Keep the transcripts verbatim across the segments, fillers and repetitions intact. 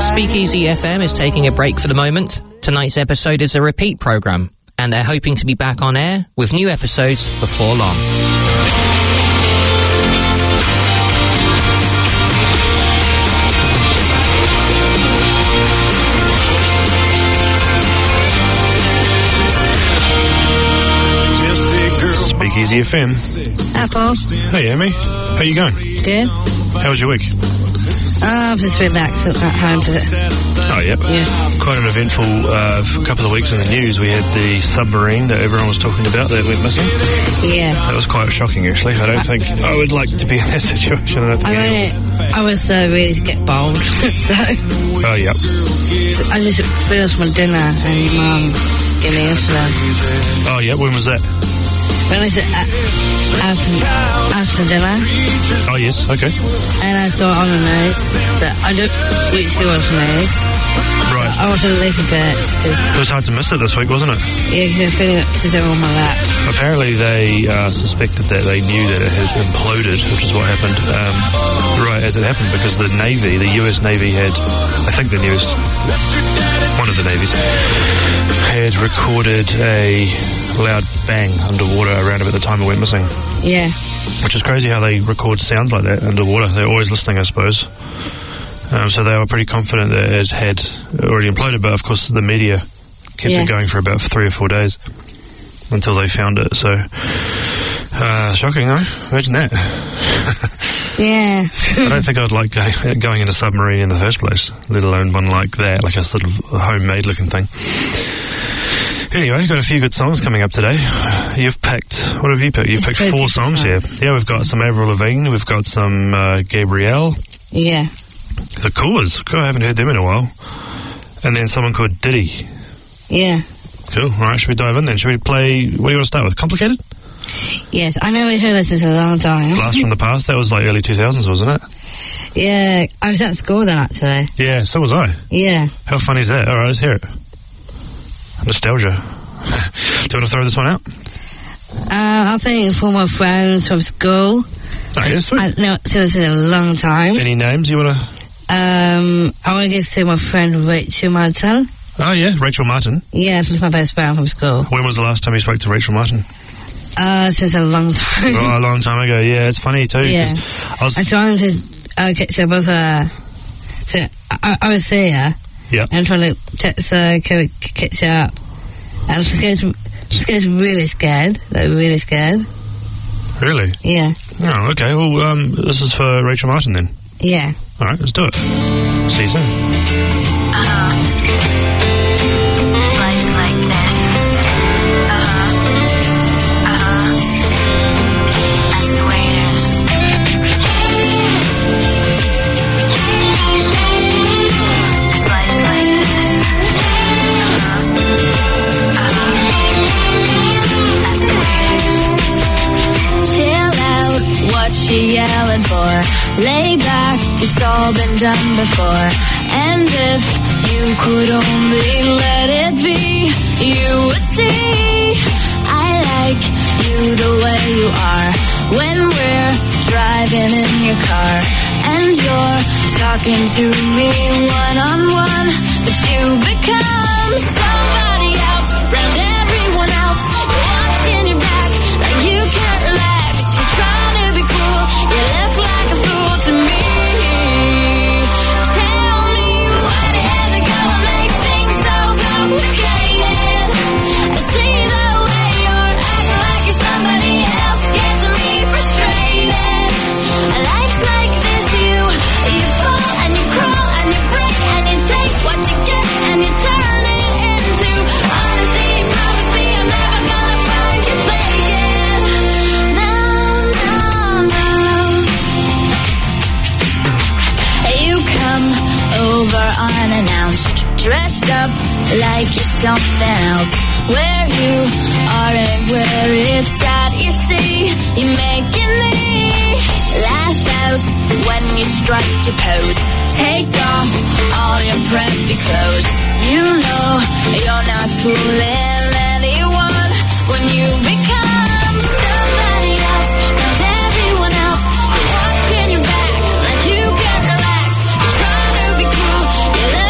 Speakeasy F M is taking a break for the moment. Tonight's episode is a repeat programme, and they're hoping to be back on air with new episodes before long. Speakeasy F M. Hi, Paul. Hey, Amy. How you going? Good. How was your week? Uh, I'm just relaxed at home today. Oh, yep. Yeah. Quite an eventful uh, couple of weeks in the news. We had the submarine that everyone was talking about that went missing. Yeah. That was quite shocking, actually. I don't think I would like to be in that situation. I, don't think I mean, I was uh, really to get bold, so... Oh, yep. So I just finished my dinner and Mum gave me yesterday. Oh, yeah. When was that? When I said uh, after, after dinner. Oh, yes. Okay. And I saw it on the news. So I don't usually watch the news. Right. So I watched it a little bit. It was hard to miss it this week, wasn't it? Yeah, because I'm feeling it sitting on my lap. Apparently they uh, suspected that they knew that it had imploded, which is what happened um, right as it happened, because the Navy, the U S Navy had, I think the newest, one of the navies, had recorded a loud bang underwater around about the time it went missing. Yeah. Which is crazy how they record sounds like that underwater. They're always listening, I suppose. Um, so they were pretty confident that it had already imploded, but of course the media kept yeah. it going for about three or four days until they found it. So, uh, shocking, huh? Imagine that. Yeah. I don't think I'd like going, going in a submarine in the first place, let alone one like that, like a sort of homemade looking thing. Anyway, we've got a few good songs coming up today. You've picked, what have you picked? You've picked four songs here. Yeah, we've got some Avril Lavigne, we've got some uh, Gabrielle. Yeah. The Coolers. Cool, I haven't heard them in a while. And then someone called Diddy. Yeah. Cool. All right, should we dive in then? Should we play, what do you want to start with? Complicated? Yes, I know we heard this for a long time. Blast from the Past, that was like early two thousands, wasn't it? Yeah, I was at school then, actually. Yeah, so was I. Yeah. How funny is that? All right, let's hear it. Nostalgia. Do you want to throw this one out? Uh, I think for my friends from school. Oh, yeah, sweet. I know it's been a long time. Any names you want to... Um, I want to give to my friend Rachel Martin. Oh, yeah, Rachel Martin. Yeah, she's my best friend from school. When was the last time you spoke to Rachel Martin? Uh, since a long time. Oh, a long time ago. Yeah, it's funny too. Yeah. I was I'm trying to uh, catch up with her. So I, I was there. Yeah. And I'm trying to text her, catch up. And she gets, she gets really scared. Like, really scared. Really? Yeah. Oh, okay. Well, um, this is for Rachel Martin then. Yeah. All right, let's do it. See you soon. Uh-huh. Life's like this. Uh-huh. Uh-huh. That's the way it is. This life's like this. Uh-huh. Uh-huh. That's the way it is. Chill out, what you yelling for? Lay back, it's all been done before. And if you could only let it be, you would see I like you the way you are. When we're driving in your car and you're talking to me one-on-one, but you become somebody else, round everyone else. You're watching your back like you can't relax. You're trying to be cool, you look like a fool to me. Tell me why you had to go and make things so complicated. I see the way you're acting like you're somebody else, gets me frustrated. Life's like this, you you fall and you crawl and you break and you take what you get and you turn it into honesty. Promise me I'm never gonna find you faking. No, no, no. You come over unannounced, dressed up like you're something else. Where you are and where it's at, you see, you're making me laugh out when you strike your pose. Take off all your preppy clothes. You know you're not fooling anyone when you become somebody else, not everyone else. You're watching your back like you can't relax. You're trying to be cool, you look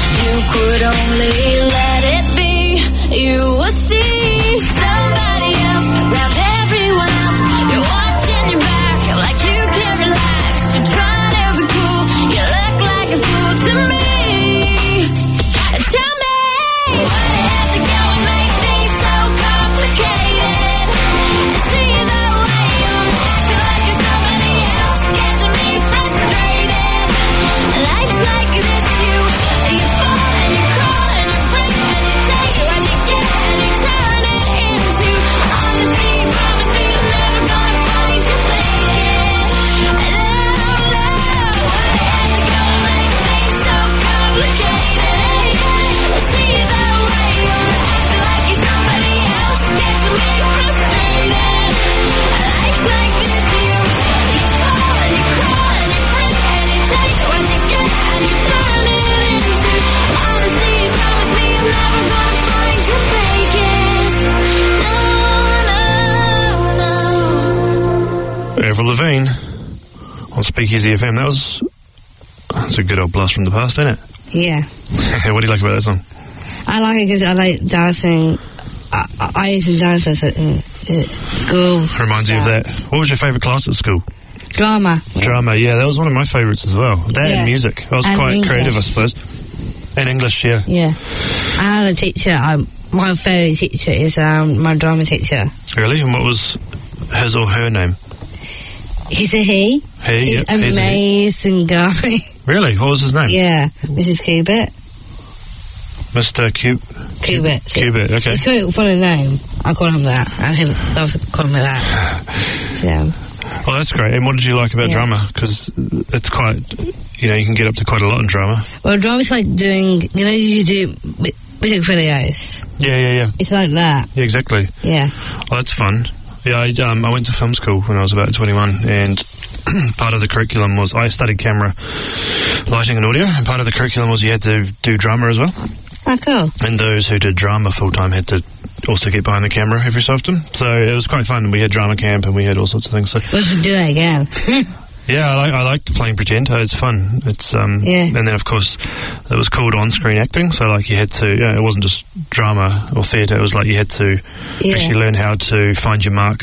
you could only let it be, you will see somebody else around everyone else. You're watching your back like you can't relax. You're trying to be cool, you look like a fool to me. Tell me, why do you have to go and make things so complicated? See the way you feel like you're somebody else, gets me frustrated. Life's like this, you you fall and you crawl and you break and you take what you get and you turn it into honesty. Promise me you're never gonna find your faking. No, no, why do you have to go and make things so complicated? See the way you feel like you're somebody else, gets me frustrated. Life's like this, you you fall and you crawl and you break and you take what you get and you turn it into honesty. Promise me you're never gonna find your fakest. No, no, no. Avril Lavigne on Speakeasy F M. That was that's a good old blast from the past, isn't it? Yeah. What do you like about that song? I like it because I like dancing. I, I, I used to dance at in, in school. Reminds you of that. What was your favourite class at school? Drama. Drama, yeah, that was one of my favourites as well. That Yeah. and music. I was And quite English. creative, I suppose. And English, yeah. Yeah. I had a teacher. Um, my favourite teacher is um, my drama teacher. Really? And what was his or her name? He's a he. He, He's yep, he's a he. amazing guy. Really? What was his name? Yeah. Missus Kubert. Mister Cube. Kubert. Kubert, okay. It's quite a funny name. I call him that. And him, I also call him that. Yeah. Well, that's great. And what did you like about Yeah. drama? Because it's quite, you know, you can get up to quite a lot in drama. Well, drama's like doing, you know, you do mu- music videos. Yeah, yeah, yeah. It's like that. Yeah, exactly. Yeah. Well, that's fun. Yeah, I, um, I went to film school when I was about twenty-one, and part of the curriculum was, I studied camera, lighting and audio, and part of the curriculum was you had to do drama as well. Oh, cool. And those who did drama full-time had to also get behind the camera every so often. So it was quite fun. We had drama camp and we had all sorts of things. So We should do that again. yeah, I like I like playing pretend. It's fun. It's um, Yeah. and then of course it was called on-screen acting. So like you had to, yeah, it wasn't just drama or theatre. It was like you had to Yeah. actually learn how to find your mark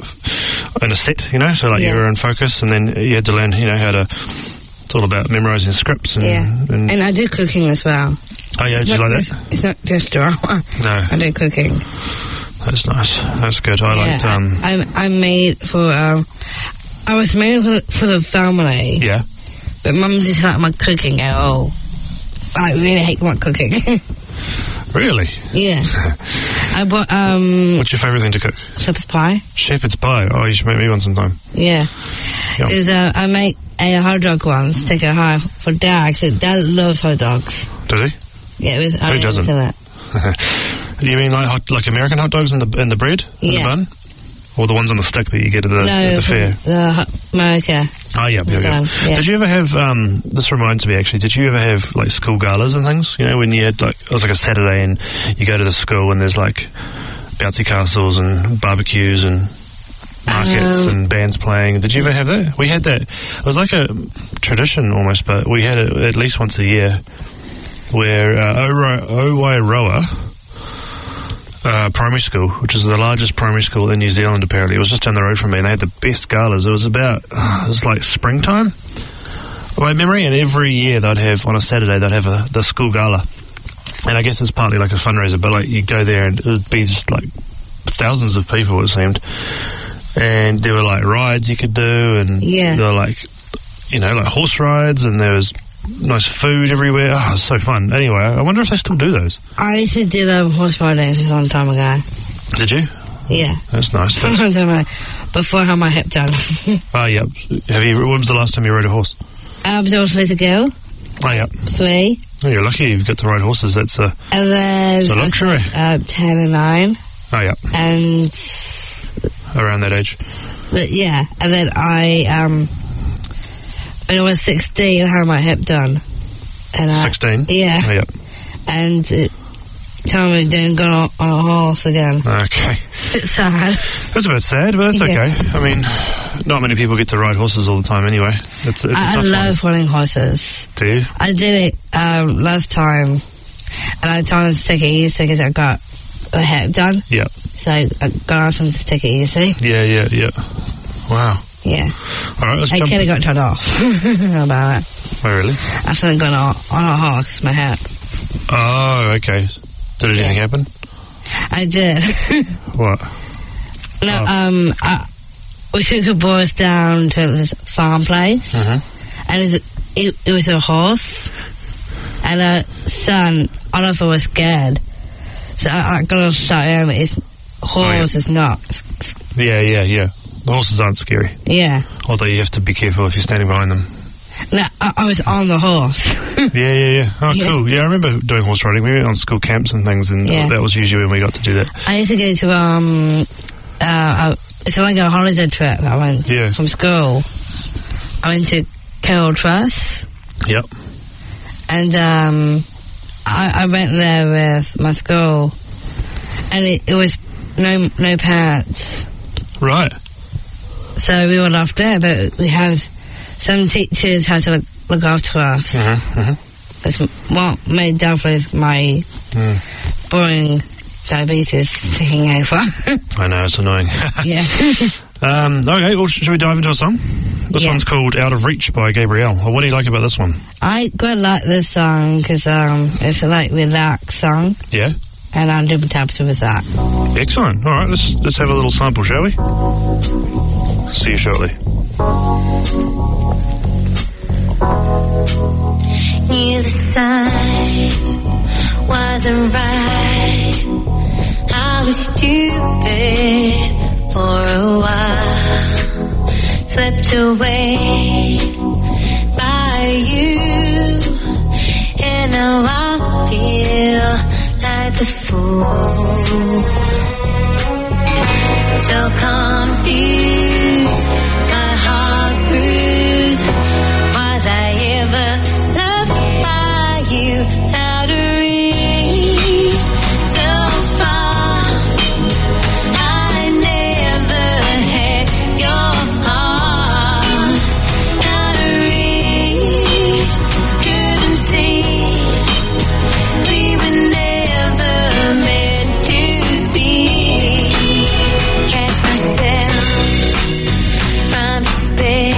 in a set. You know, so like you Yeah. were in focus, and then you had to learn, you know, how to. It's all about memorising scripts and. Yeah. and And I do cooking as well. oh yeah, It's did you not like just, that? It's not just drama. No, I do cooking. that's nice. That's good. I Yeah, liked. Um, I, I made for, um, I was made for, for the family, yeah. but Mum didn't like my cooking at all. I really hate my cooking. Really? Yeah. I bought, um, What's your favourite thing to cook? shepherd's pie. Shepherd's pie. Oh, you should make me one sometime. Yeah. Yum. Is uh, I make a hot dog once, take a hot for Dad, because Dad loves hot dogs. Does he? Yeah, with Who onions doesn't? in it. Do you mean like hot, like American hot dogs in the in the bread, in Yeah. the bun, or the ones on the stick that you get at the, No, at the from fair? the hot America. Oh, yeah, yeah, yeah. Done, yeah. Did you ever have? Um, this reminds me actually. Did you ever have like school galas and things? You know, when you had like it was like a Saturday and you go to the school and there's like bouncy castles and barbecues and markets Um, and bands playing. Did you ever have that? We had that. It was like a tradition almost, but we had it at least once a year where uh, Oro- Owairoa uh, Primary School, which is the largest primary school in New Zealand apparently, it was just down the road from me, and they had the best galas. It was about, uh, it was like springtime, by memory, and every year they'd have, on a Saturday, they'd have a, the school gala. And I guess it's partly like a fundraiser, but like you go there and it would be just like thousands of people, it seemed. And there were like rides you could do, and Yeah. there were like, you know, like horse rides, and there was nice food everywhere. Oh, it was so fun. Anyway, I wonder if they still do those. I used to do um, horse riding a long time ago. Did you? Yeah. That's nice. A That's, long time ago. Before I had my hip done. oh, yeah. Have you? When was the last time you rode a horse? I was also a little girl. Oh, yeah. Three. Oh, you're lucky you've got to ride horses. That's a, And then it's a I was luxury. like, uh, ten and nine. Oh, yeah. And Around that age. but yeah, and then I um when I was sixteen, I had my hip done. And I, sixteen? Yeah. Oh, yeah. And it told me doing go on, on a horse again. Okay. It's a bit sad. That's a bit sad, but that's Yeah. okay. I mean, not many people get to ride horses all the time anyway. It's, it's a I, I tough love one. riding horses. Do you? I did it um, last time, and I told them to take it easy because I got a hip done. Yeah. So I got asked them to take it easy. Yeah, yeah, yeah. Wow. Yeah. All right, let's I jump... could have got turned off about it. Oh, really? I shouldn't have gone on, on a horse, my hip. Oh, okay. Did anything Yeah. happen? I did. What? No, Oh. um, I, we took the boys down to this farm place, Mm-hmm. and it was, it, it was a horse, and a son, Oliver, was scared. So I, I got to shout him, his horse Oh, yeah. is not. Yeah, yeah, yeah. The horses aren't scary. Yeah. Although you have to be careful if you're standing behind them. No, I, I was on the horse. Yeah, yeah, yeah. Oh, Yeah. cool. Yeah, I remember doing horse riding. We went on school camps and things, and Yeah. that was usually when we got to do that. I used to go to, um, uh, uh, it's like a holiday trip I went Yeah. from school. I went to Carroll Trust, Yep. and um, I, I went there with my school, and it, it was no no parents, Right. so we were left there. But we had some teachers had to look, look after us. Mm-hmm, mm-hmm. That's what made definitely my Mm. boring diabetes taking over. I know, it's annoying. Yeah. um, okay, well, sh- should we dive into a song? This Yeah. one's called Out of Reach by Gabrielle. Well, what do you like about this one? I quite like this song because um, it's a like relaxed song, Yeah? and I'm doing taps with that. Excellent. All right, let's let's have a little sample, shall we? See you shortly. Knew the signs wasn't right. I was stupid for a while, swept away by you, and now I feel like the fool. So confused, my heart's bruised. Was I ever loved by you? Out of reach, so far. I never had your heart. Out of reach, couldn't see. We were never meant to be. Catch myself from despair.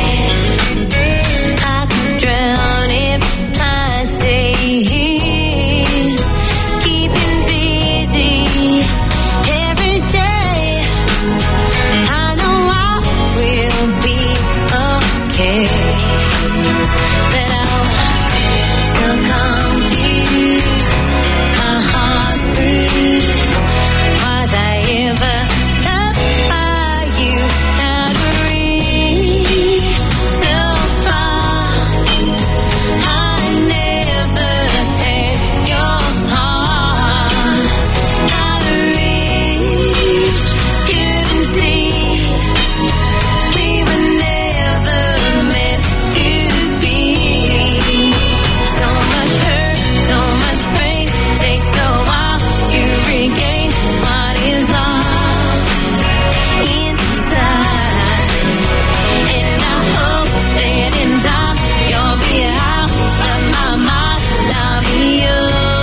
I could drown if I stay here. Keeping busy every day. I know I will be okay. But I was so confused. My heart's bruised. Was I ever loved by you? Out of reach, so far. I never had your heart. Out of reach, couldn't see. We were never meant to be. So much hurt, so much pain. Takes a while to regain what is lost inside. And I hope that in time you'll be out of my mind. Loving you,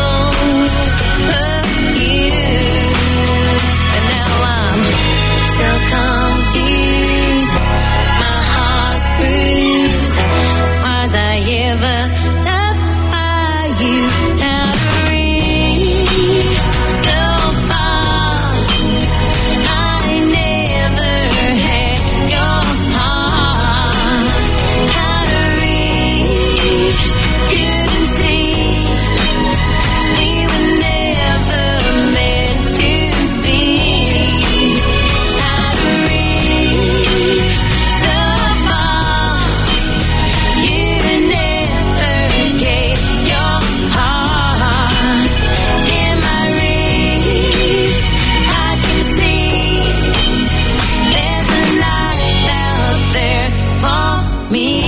love you. But now I'm so confused. My heart's bruised. Was I ever loved by you? Out of reach, so far. I never had your heart. Out of reach, couldn't see. We were never meant to be. Out of reach, so far. You never gave your heart. In my reach, I can see there's a light out there for me.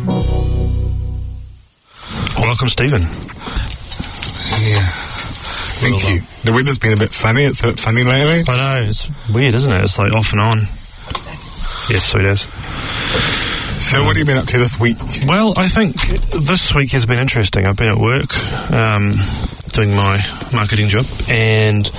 Welcome, Stephen. Yeah. Thank you. The weather's been a bit funny. It's a bit funny lately. I know, it's weird, isn't it? It's like off and on. Yes, sweet as. So what have you been up to this week? Well, I think this week has been interesting. I've been at work, um, doing my marketing job, and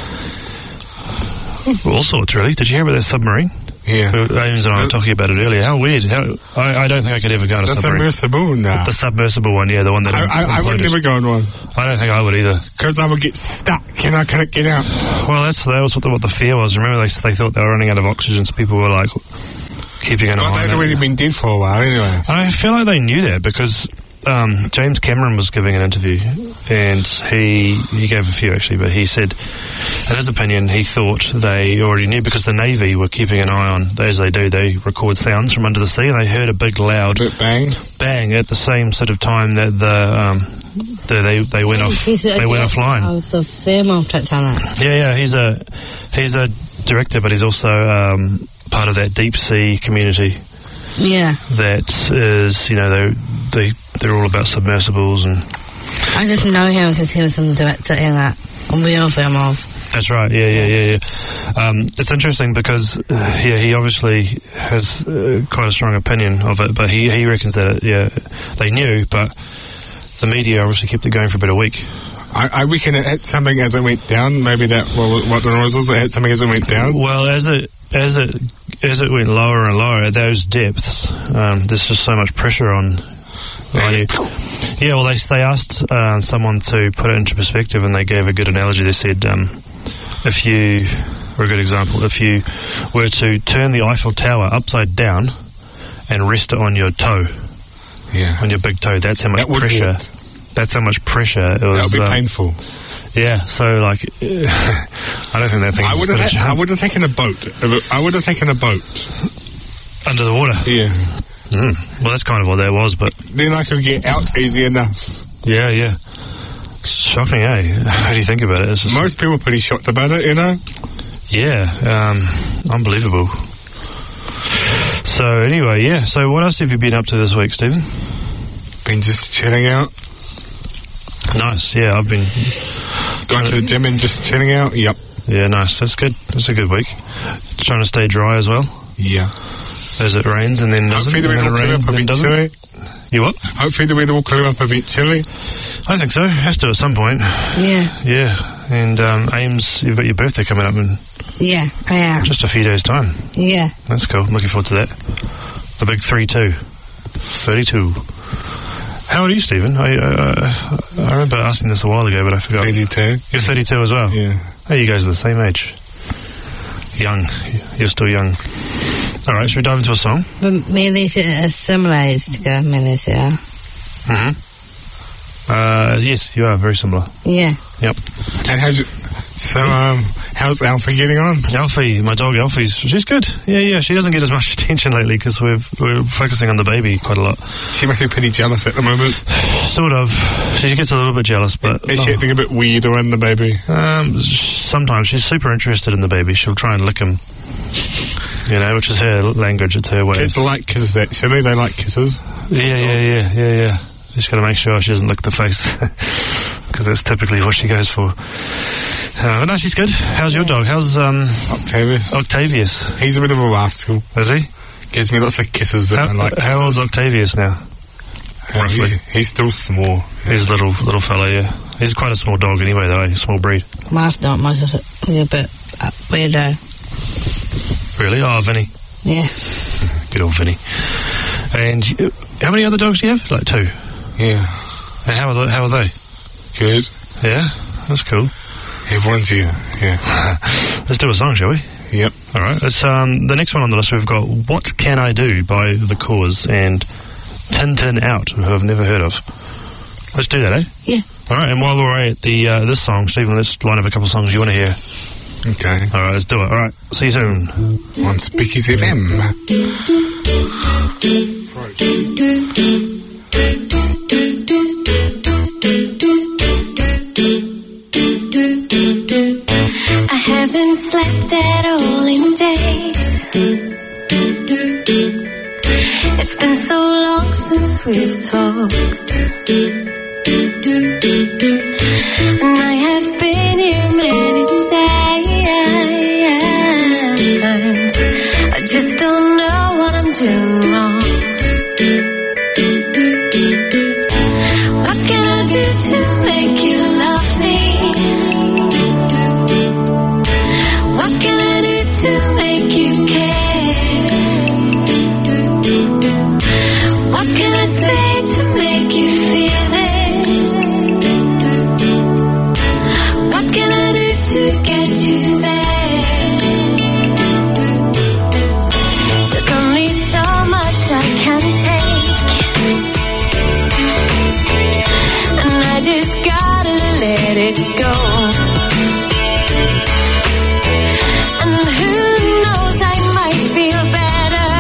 all sorts, really. Did you hear about that submarine? Yeah. Ames and I were talking about it earlier. How weird. How, I, I don't think I could ever go on a The submarine. submersible? Nah. The submersible one, yeah, the one that I, I, I would imploded. never go on one. I don't think I would either. Because I would get stuck and I couldn't get out. Well, that's that was what the, what the fear was. Remember, they they thought they were running out of oxygen, so people were like keeping an eye But on they'd it. already been dead for a while anyway. I feel like they knew that because um, James Cameron was giving an interview, and he he gave a few actually, but he said, in his opinion, he thought they already knew because the Navy were keeping an eye on, as they do, they record sounds from under the sea, and they heard a big loud Bit bang. bang at the same sort of time that the um, the, they they went off He's a they went director offline. of the film of Titanic. Yeah, yeah, he's a he's a director, but he's also um, part of that deep sea community Yeah. that is, you know, they they they're all about submersibles, and I just know him because he was the director in that real film of. that's right. Yeah, yeah, yeah, yeah. Um, it's interesting because uh, yeah, he obviously has uh, quite a strong opinion of it, but he he reckons that it, yeah, they knew, but the media obviously kept it going for about a week. I, I reckon it hit something as it went down. Maybe that well, what the noise was. It hit something as it went down. Well, as it as it as it went lower and lower at those depths, um, there's just so much pressure on. on you. Yeah, well, they they asked uh, someone to put it into perspective, and they gave a good analogy. They said, um, if you, or a good example, if you were to turn the Eiffel Tower upside down and rest it on your toe, Yeah. on your big toe, that's how much That would pressure. hurt. That's how much pressure it That was. would be um, painful. Yeah, so like, I don't think that thing. I would have. I would have taken a boat. I would have taken a boat. under the water. Yeah. Mm. Well, that's kind of what that was, but Then I could get out easy enough. yeah, yeah. Shocking, eh? How do you think about it? It's just, Most people are pretty shocked about it, you know. yeah, um, unbelievable. So anyway, yeah. So what else have you been up to this week, Stephen? Been just chilling out. Nice. Yeah, I've been. Going to the gym and just chilling out. Yep. Yeah, nice. That's good. That's a good week. Trying to stay dry as well Yeah. as it rains and then doesn't. Hopefully the and weather then will it clear rains up and then doesn't. eventually. You what? Hopefully the weather will clear up eventually. I think so. Has to at some point. Yeah. Yeah. And um, Ames, you've got your birthday coming up in Yeah, I am. just a few days' time. Yeah. That's cool. Looking forward to that. The big three two. thirty-two. How old are you, Stephen? I, uh, I remember asking this a while ago, but I forgot. eighty-two. You're thirty-two as well? Yeah. Oh, you guys are the same age. Young. You're still young. All right, should we dive into a song? But me and Lisa are similar age together, me and Lisa are. Mm-hmm. Uh, yes, you are very similar. Yeah. Yep. And how's you, so um how's Alfie getting on? Alfie, my dog Alfie's, she's good. Yeah, yeah, she doesn't get as much attention lately because we're, we're focusing on the baby quite a lot. She must be pretty jealous at the moment. Sort of. She gets a little bit jealous, but... Is she acting a bit weird around the baby? Um, sometimes she's super interested in the baby. She'll try and lick him. You know, which is her language. It's her way. Kids like kisses actually. They like kisses. Yeah, yeah, yeah, yeah, yeah. Just got to make sure she doesn't lick the face, because that's typically what she goes for. Uh, no, she's good. How's your dog? How's um Octavius. Octavius? He's a bit of a rascal. Is he? Gives me lots of kisses. And How, I like kisses. how old's Octavius now? Uh, roughly? He's, he's still small. He's a little little fella, yeah. He's quite a small dog anyway, though. Eh? Small breed. Mine's not much of it. He's a bit uh, weirdo. Really? Oh, Vinny. Yeah. Good old Vinny. And you, how many other dogs do you have? Like two. Yeah. And how are they? How are they? Good. Yeah, that's cool. Everyone's here. Yeah. Let's do a song, shall we? Yep. All right. Let's, um, the next one on the list, we've got What Can I Do by The Cause and Tintin Out, who I've never heard of. Let's do that, eh? Yeah. All right. And while we're at the uh, this song, Stephen, let's line up a couple of songs you want to hear. Okay. All right, let's do it. All right. See you soon. On Speakeasy F M. I haven't slept at all in days. It's been so long since we've talked. And I have been here I just don't know what I'm doing wrong. What can I do to make you love me? What can I do to make you care? What can I say to make you feel this? What can I do to get you there? There's only so much I can take, and I just gotta let it go. And who knows, I might feel better,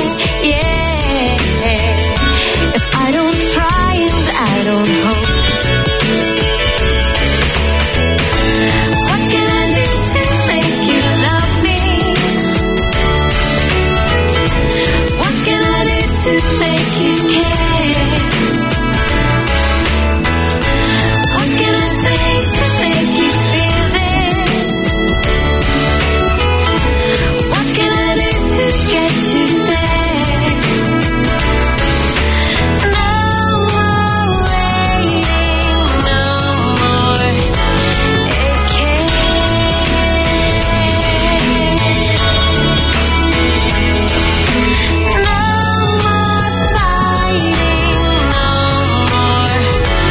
yeah, if I don't try and I don't hope. What can I do to make you love me? What can I do to make you care? What can I say to make you feel this? What can I do to get you there? No more waiting, no more aching. No more fighting, no more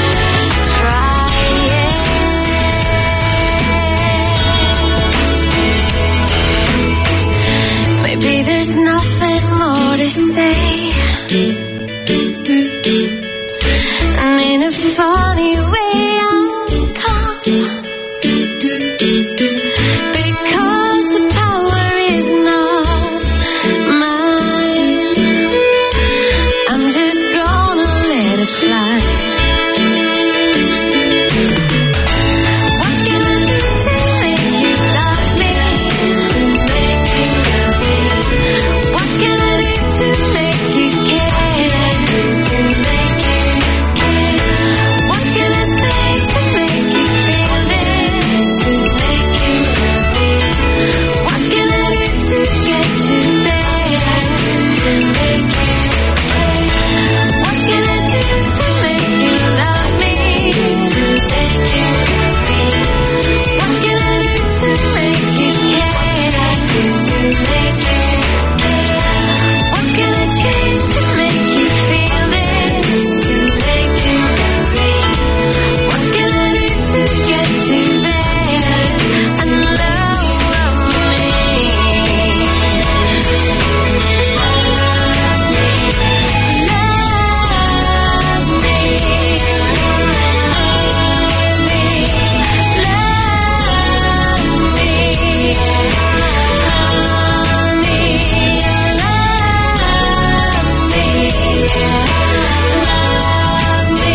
trying. Maybe there's nothing more to say. And in a funny way I'll come, because the power is not mine. I'm just gonna let it fly. What can I do to make you love me? To make you love me. What can I do to make you care? To make you care. What can I say to make you feel this? To make you love me. What can I do to get you there? To make you care. What can I do to make you love me? To make you love me. What can I do to make you care? To make you care. What can I change to make you feel this? To make you love me. What can I do to get you there and love me? Love me. Love me. Love me. Love me. Honey, love me. Love me.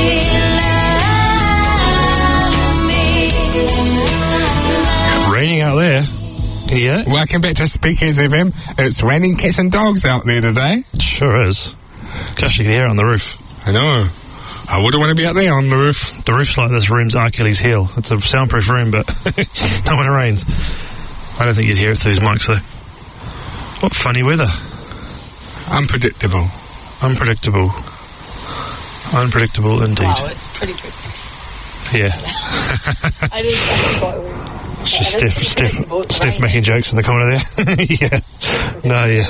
Love me. Raining out there. Can you hear it? Welcome back to Speakers F M. It's raining cats and dogs out there today. It sure is. Gosh, you can hear it on the roof. I know. I wouldn't want to be out there on the roof. The roof's like this room's Achilles heel. It's a soundproof room, but not when it rains. I don't think you'd hear it through these mics, though. What funny weather. Unpredictable. Unpredictable. Unpredictable indeed. Wow, it's pretty good. Yeah. I didn't think quite weird. It's just Steph, Steph, Steph making jokes in the corner there. Yeah. No, yeah.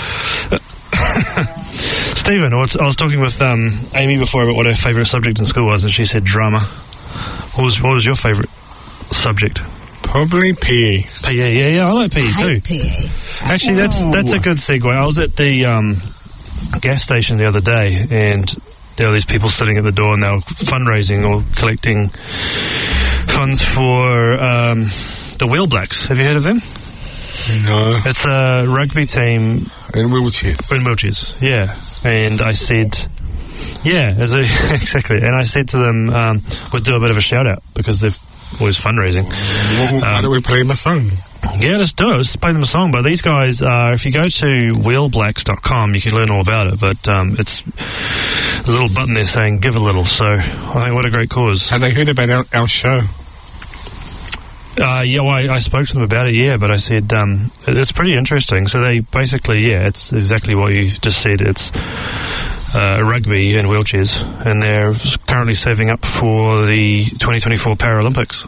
Stephen, I was, I was talking with um, Amy before about what her favourite subject in school was, and she said drama. What was what was your favourite subject? Probably P E. P E, yeah, yeah, I like P E I too. hate P E. Actually, that's that's a good segue. I was at the um, gas station the other day, and there were these people sitting at the door, and they were fundraising or collecting funds for um, the Wheel Blacks. Have you heard of them? No. It's a rugby team In wheelchairs. in wheelchairs. Yeah, and I said, yeah, as a, exactly. And I said to them, um, we'd do a bit of a shout out because they've always fundraising. Well, why Um, don't we play them a song? Yeah, let's do it. Let's play them a song. But these guys, uh, if you go to wheel blacks dot com, you can learn all about it. But um, it's a little button there saying give a little. So I think what a great cause. Have they heard about our, our show? Uh, yeah, well, I, I spoke to them about it, yeah, but I said um, it- it's pretty interesting. So they basically, yeah, it's exactly what you just said. It's uh, rugby in wheelchairs, and they're currently saving up for the twenty twenty-four Paralympics.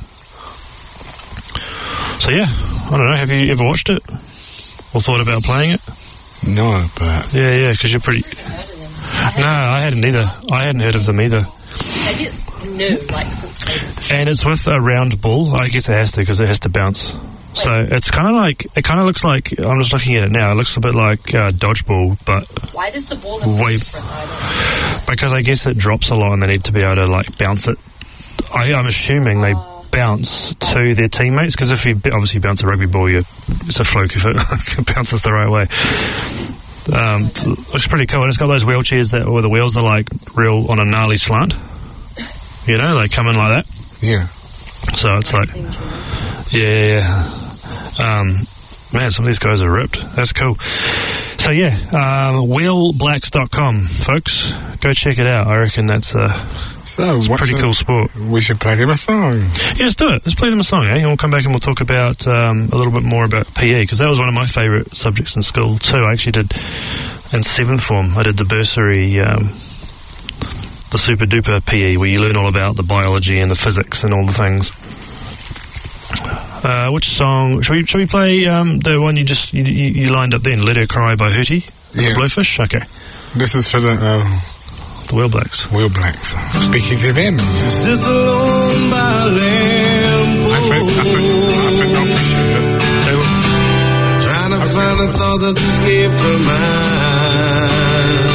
So yeah, I don't know, have you ever watched it? Or thought about playing it? No, but Yeah, yeah, because you're pretty... No, I hadn't either. I hadn't heard of them either. Maybe it's new, like since COVID. And it's with a round ball. I guess it has to because it has to bounce. So it's kind of like, it kind of looks like, I'm just looking at it now, it looks a bit like uh, dodgeball, but Why does the ball look Way- different? I don't know. because I guess it drops a lot and they need to be able to like bounce it. I, I'm assuming they bounce to their teammates, because if you b- obviously bounce a rugby ball, you it's a fluke if it bounces the right way. Um, looks pretty cool, and it's got those wheelchairs that where the wheels are like real on a gnarly slant. You know, they come in like that. yeah. So it's like, yeah, yeah. Um, man, some of these guys are ripped. That's cool. So yeah, um, wheel blacks dot com, folks. Go check it out. I reckon that's a So, what's pretty the- cool sport. We should play them a song. Yeah, let's do it. Let's play them a song, eh? And we'll come back and we'll talk about um, a little bit more about P E, because that was one of my favourite subjects in school too. I actually did in seventh form. I did the bursary, um, the super duper P E, where you learn all about the biology and the physics and all the things. Uh, which song should we should we play? Um, the one you just you, you you lined up then, "Let Her Cry" by Hootie, Yeah. the Blowfish. Okay, This is for the uh, the Wheel Blacks. Wheel Blacks. Speaking to them. She sits alone by a lamp I think, I think, I think I'll appreciate it. They were, trying to find a thought that's escaped her mind.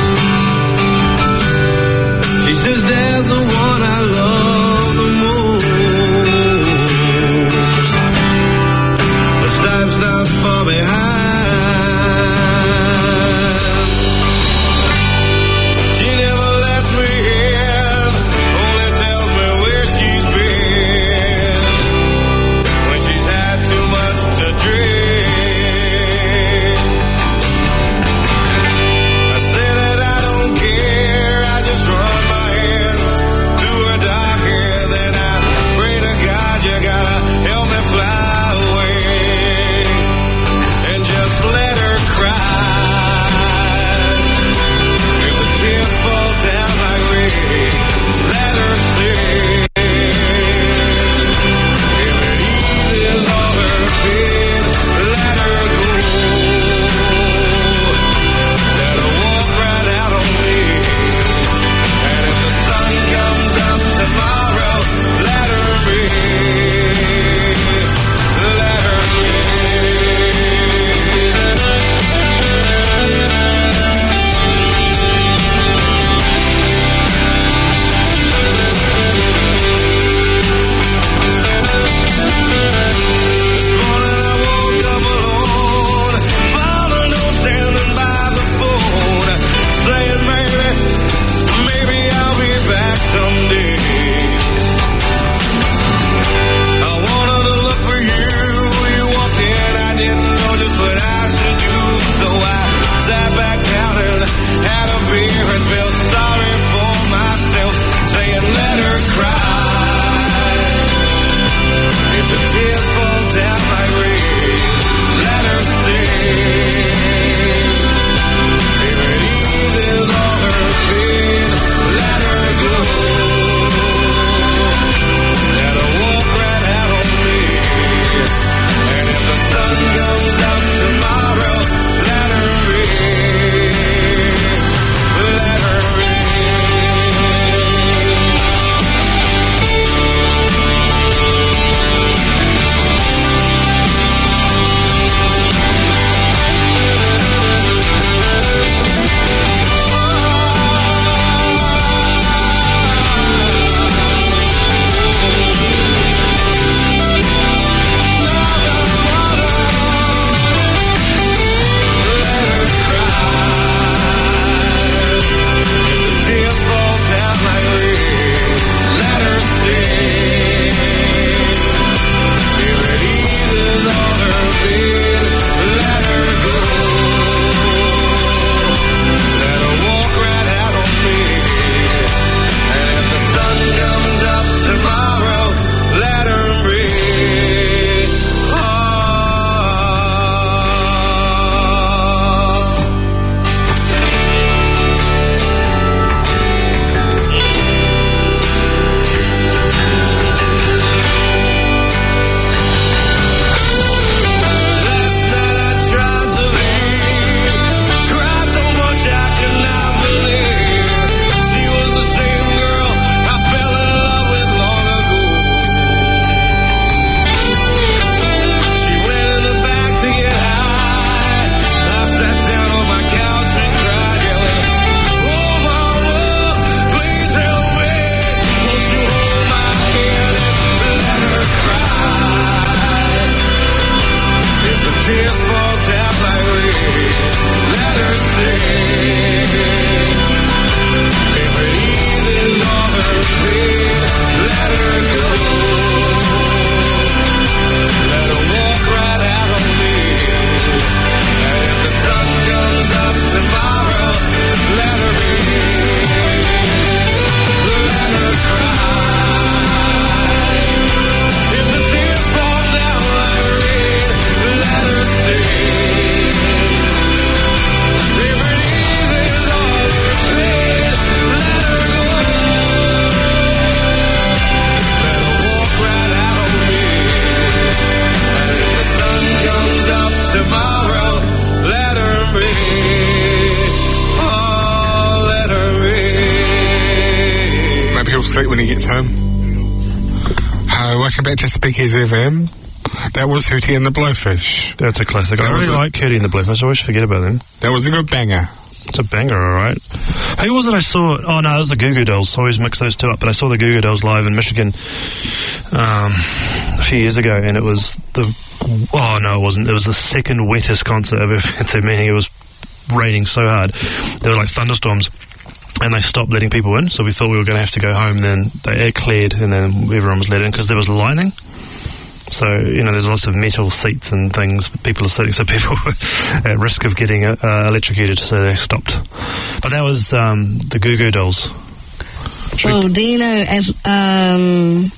She says, "There's the one I love the most, but time's not far behind. She never lets me in, only tells me where she's been when she's had too much to drink. I say that I don't care, I just run my hands through her dark hair, then I pray to God you gotta help me fly away and just street when he gets home. Hi, welcome back to Speakeasy F M. That was Hootie and the Blowfish. That's a classic. I That was really a- like Hootie and the Blowfish. I always forget about them. That was a good banger. It's a banger, all right. Who was it I saw? Oh, no, it was the Goo Goo Dolls. I always mix those two up. But I saw the Goo Goo Dolls live in Michigan um, a few years ago, and it was the... Oh, no, it wasn't. It was the second wettest concert I've ever been to, meaning it was raining so hard. There were like thunderstorms, and they stopped letting people in, so we thought we were going to have to go home. Then they, it cleared, and then everyone was let in because there was lightning. So, you know, there's lots of metal seats and things people are sitting, so people were at risk of getting uh, electrocuted, so they stopped. But that was um, the Goo Goo Dolls. Should Well, we- do you know um,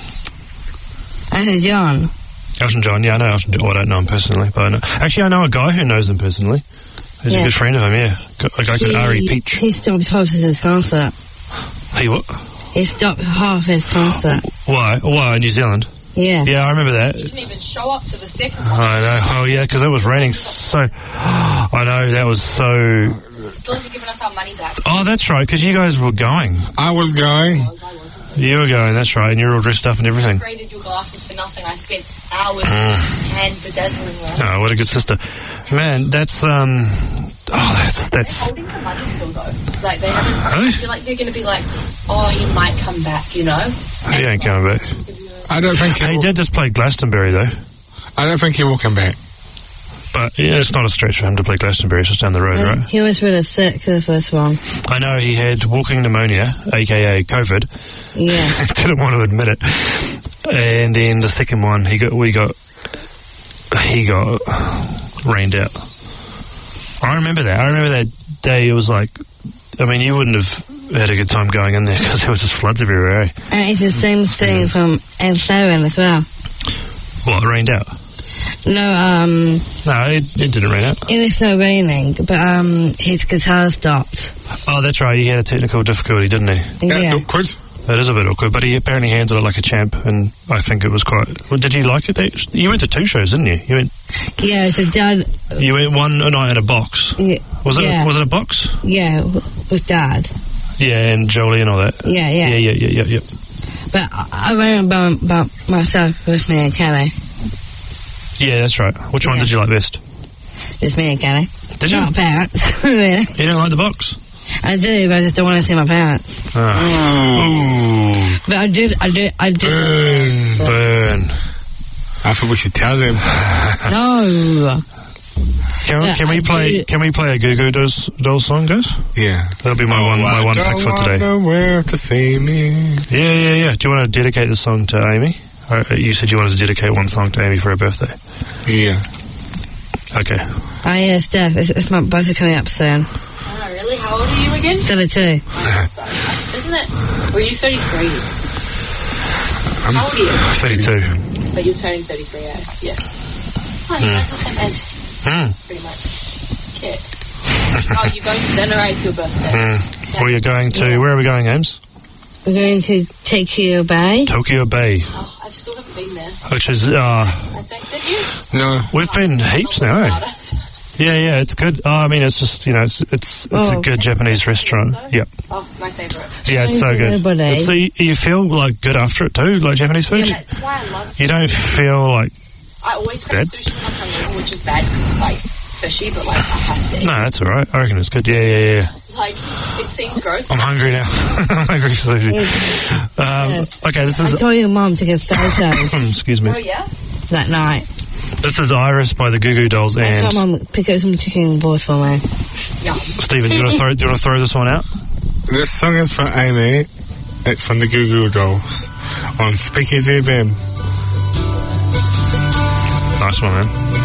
Elton John? Elton John, yeah, I know Elton John. Well, I don't know him personally, but I know. Actually, I know a guy who knows him personally. He's Yeah. a good friend of him, yeah. A guy called Ari Peach. He stopped half of his concert. He what? He stopped half his concert. Why? Why, in New Zealand? Yeah. Yeah, I remember that. You didn't even show up to the second one. I know. Oh, yeah, because it was raining so... I know, that was so... Still hasn't given us our money back. Oh, that's right, because you guys were going. I was going. You were going, that's right, and you're all dressed up and everything. Traded your glasses for nothing. I spent hours Mm. hand bedazzling around. Oh, what a good sister. Man, that's, um... Oh, that's... that's Holding the money still though. Like they haven't. Really? I feel like they're going to be like, oh, he might come back. You know. he ain't coming back. I don't think he, He will, did just play Glastonbury, though. I don't think he will come back. But, yeah, it's not a stretch for him to play Glastonbury. It's just down the road, right? He was really sick the first one. I know he had walking pneumonia, a k a. COVID. Yeah. Didn't want to admit it. And then the second one, he got, we got, he got rained out. I remember that. I remember that day. It was like, I mean, you wouldn't have had a good time going in there because there was just floods everywhere, eh? And it's the same thing from Ed Sheeran as well. What, rained out? No, um, No, it, it didn't rain out. it was not raining, but um, his guitar stopped. Oh, that's right. He had a technical difficulty, didn't he? That's Yeah. awkward. That is a bit awkward, but he apparently handled it like a champ, and I think it was quite... Well, did you like it? That- You went to two shows, didn't you? You went Yeah, so Dad, You went one night in a box. yeah, Was it yeah, Was it a box? yeah, with Dad. Yeah, and Jolie and all that. Yeah, yeah. Yeah, yeah, yeah, yeah, yeah. But I I went by, by myself with me and Kelly. Yeah, that's right. Which one Yeah. did you like best? It's me and Kelly. Did you? Not parents, really. You don't like the box? I do, but I just don't want to see my parents. Ah. Ooh. But I do, I do, I do. Burn. Burn. I thought we should tell them. No. Can, Yeah, can we I play? do- Can we play a Goo Goo Dolls, Dolls song, guys? Yeah. That'll be my one. My I one don't pick for today. want nowhere to see me. Yeah, yeah, yeah. Do you want to dedicate the song to Amy? Or, uh, you said you wanted to dedicate one song to Amy for her birthday. Yeah. Okay. Oh yeah, Steph, it's, it's my birthday coming up soon. Oh, really? How old are you again? thirty-two. Sorry. Isn't it? Were you thirty-three? I'm How old are you? Thirty-two. But you're turning thirty-three, eh? Yeah. Oh, you guys are the same age, Hmm. pretty much. Okay. Oh, you're going to dinner right for your birthday? Hmm. Well, you're going to. Where are we going, Ames? We're going to Tokyo Bay. Tokyo Bay, Oh, I still haven't been there. which is. Uh, I think. Did you? no. we've been heaps now, eh? About it. Yeah, yeah, it's good. Oh, I mean, it's just, you know, it's it's, it's a Oh. good Japanese restaurant. Yeah, Oh, my favourite. yeah, it's so good. Everybody. So you, you feel like good after it too, like Japanese food. Yeah, that's why I love. You don't feel like I always crave Bad? sushi when I'm hungry, which is bad because it's like fishy, but like I have to. eat. no, that's all right. I reckon it's good. Yeah, yeah, yeah. Like it seems gross. I'm hungry now. I'm hungry for sushi. Um, okay, this I is. told your mum to get photos Excuse Oh me. yeah. that night. This is Iris by the Goo Goo Dolls, I and told Mum pick up some chicken balls for me. Yum. Stephen. Do you want to throw? Do you want to throw this one out? This song is for Amy. It's from the Goo Goo Dolls on Speakeasy F M. Nice one, man.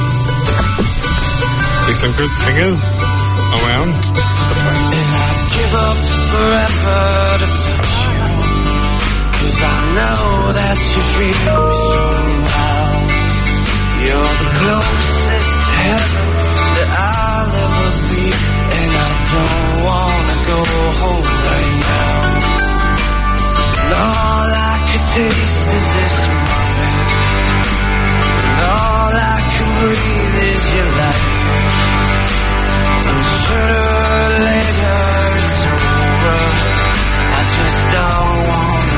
There's some good singers around the place. Give up forever to touch you, 'cause I know that you feel me somehow. You're the closest to heaven that I'll ever be, and I don't wanna go home right now. And all I could taste is this moment, and all I can breathe is your light. And sooner or later it's over, I just don't wanna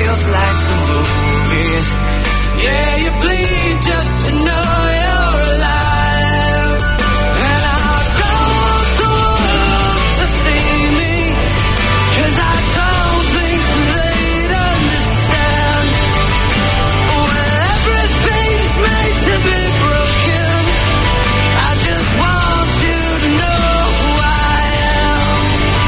just like the movies. Yeah, you bleed just to know you're alive. And I don't want the world to see me, 'cause I don't think they'd understand. When everything's made to be broken, I just want you to know who I am.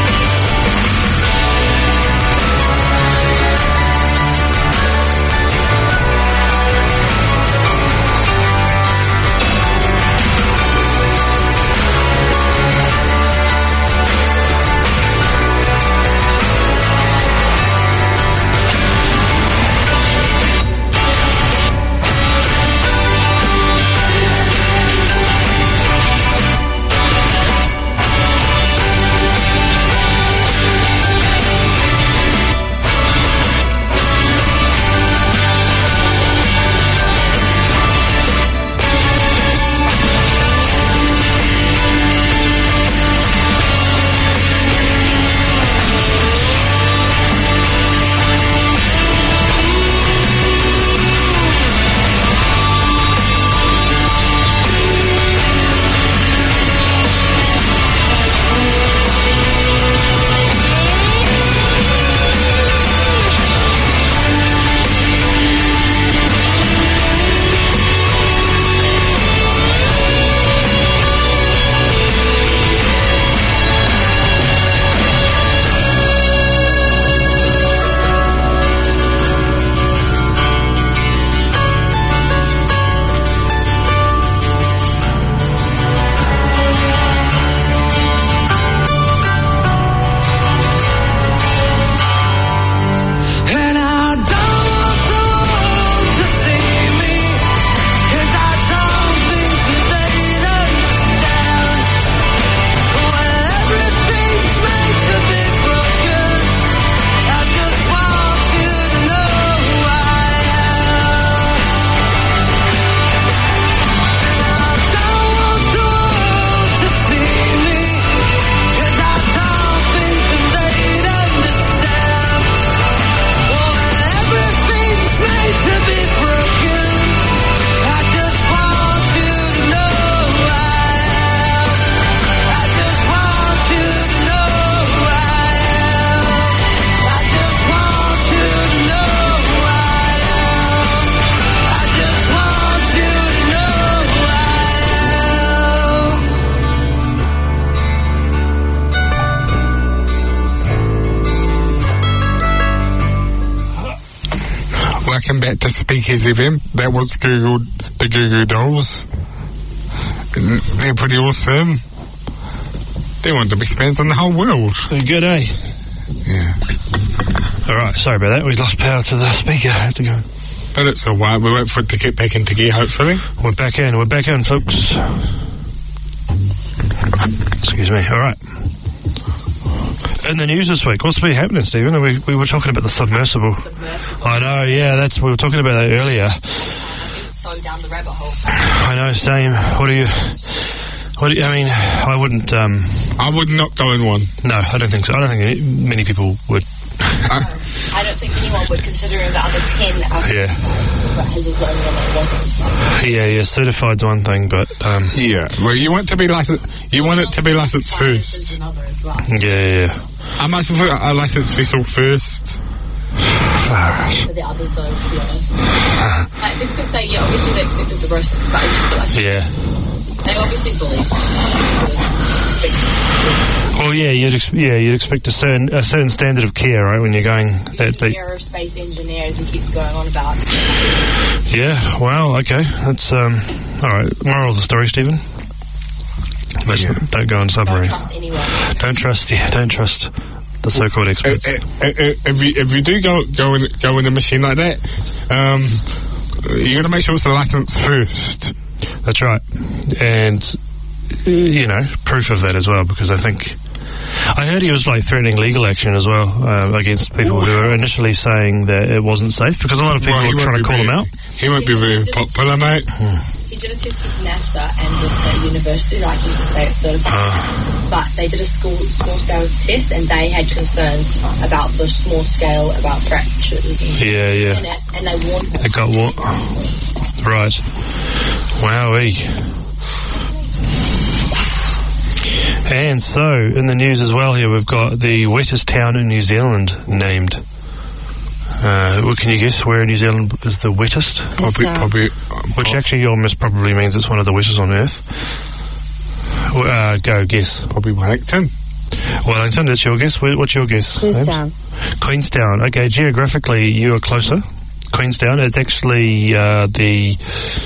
And I don't want the world to see me, 'cause I don't think they'd understand. When everything's made to be broken, I just want you to know who I am. And I don't want the world to see me, 'cause I don't think they'd understand. When everything's made to be broken, I just want you to know who I am. I just want you to know who I am. I just want you to know who I am. I just want you to know who Welcome back to Speakeasy F M. That was Google, the Goo Goo Dolls. They're pretty awesome. They're one of the best bands in the whole world. They're good, eh? Yeah. Alright, sorry about that. We lost power to the speaker. I had to go. But it's alright. We wait for it to get back into gear, hopefully. We're back in. We're back in, folks. Excuse me. Alright. In the news this week, what's been happening, Stephen? We, we were talking about the submersible. Submersible. I know, yeah, that's we were talking about that earlier. So down the rabbit hole. I know, same. What do you... What do you, I mean, I wouldn't... Um, I would not go in one. no, I don't think so. I don't think any, many people would. I don't think anyone would, considering the other ten are Yeah. certified, but his is the only one that wasn't. Yeah, yeah, certified's one thing, but... Um, Yeah. Well, you want to be licensed... You want it to be licensed Science is first. another as well. yeah, yeah, yeah. I much prefer a licensed vessel first. For the others, though, to be honest. Like, people could say, yeah, obviously they accepted the risk, but I just feel like Yeah. they obviously believe. Well, yeah, you'd ex- yeah you'd expect a certain a certain standard of care, right, when you're going that deep. Aerospace engineers, he keeps going on about. Yeah. Well, okay. That's um. All right. Moral of the story, Stephen. Most- Yeah. Don't go on Don't submarine. trust anyone. Don't trust. Yeah. Don't trust the so-called Uh, experts. uh, uh, uh, if you if you do go go in go in a machine like that, um, you got to make sure it's a license first. That's right. And uh, you know, proof of that as well, because I think I heard he was like threatening legal action as well uh, against people who were initially saying that it wasn't safe, because a lot of people Well, he were won't trying to be call very- him out. He won't be very popular, mate. He did a test with NASA and with the university, like you used to say, it's sort of, but they did a school small scale test, and they had concerns about the small scale, about fractures. And Yeah, yeah. And, it, and they warned her. It got what? Right. Wowee. And so, in the news as well here, we've got the wettest town in New Zealand named. Uh, well, can you guess where in New Zealand is the wettest? Probably, uh, probably. Which actually almost probably means it's one of the wettest on Earth. Uh, go, guess. Probably Wellington. Wellington, that's your guess. Where- What's your guess? Queenstown. Queenstown. Okay, geographically, you are closer. Queenstown. It's actually uh, the...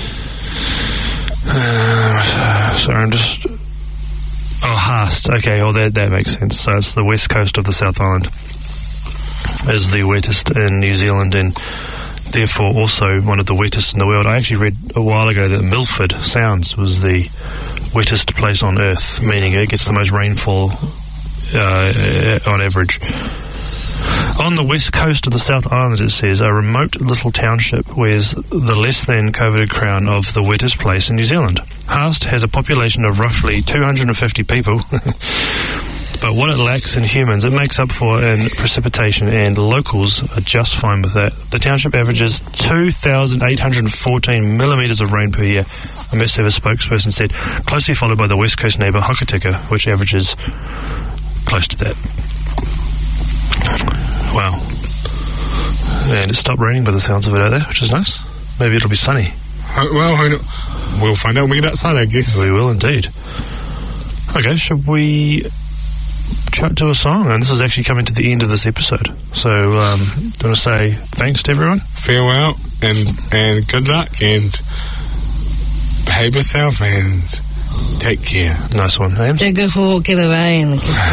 Uh, sorry, I'm just... Oh, Haast. Okay, well, that, that makes sense. So it's the west coast of the South Island. Is the wettest in New Zealand, and therefore also one of the wettest in the world. I actually read a while ago that Milford Sounds was the wettest place on Earth, meaning it gets the most rainfall uh, on average. On the west coast of the South Island, it says, a remote little township wears the less than coveted crown of the wettest place in New Zealand. Haast has a population of roughly two hundred fifty people, but what it lacks in humans, it makes up for in precipitation, and locals are just fine with that. The township averages two thousand eight hundred fourteen millimetres of rain per year, a Met Service spokesperson said, closely followed by the west coast neighbour Hokitika, which averages close to that. Wow. And it stopped raining by the sounds of it out there, which is nice. Maybe it'll be sunny. Uh, well, who kno- we'll find out when we get outside, I guess. We will indeed. Okay, should we chat to a song? And this is actually coming to the end of this episode. So, um, do you want to say thanks to everyone? Farewell, and, and good luck, and behave yourself, and take care. Nice one, Ames. Don't go for a walk in the rain.